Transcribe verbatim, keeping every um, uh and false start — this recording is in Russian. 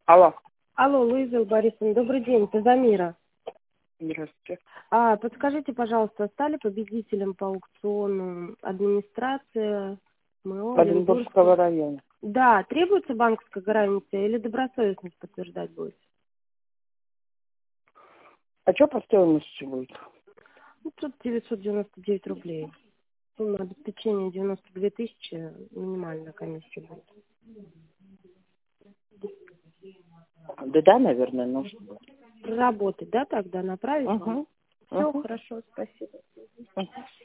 Алло. Алло, Луиза Борисовна, добрый день, это Замира. Здравствуйте. А, подскажите, пожалуйста, стали победителем по аукциону администрация МО Оренбургского района. Да, требуется банковская гарантия или добросовестность подтверждать будет? А что по стоимости будет? Ну, тут девятьсот девяносто девять рублей. Сумма обеспечения девяносто две тысячи, минимальная комиссия будет. Да, да, наверное, нужно. Проработать, да, тогда направить? Угу. Все, Угу. хорошо, спасибо. Угу.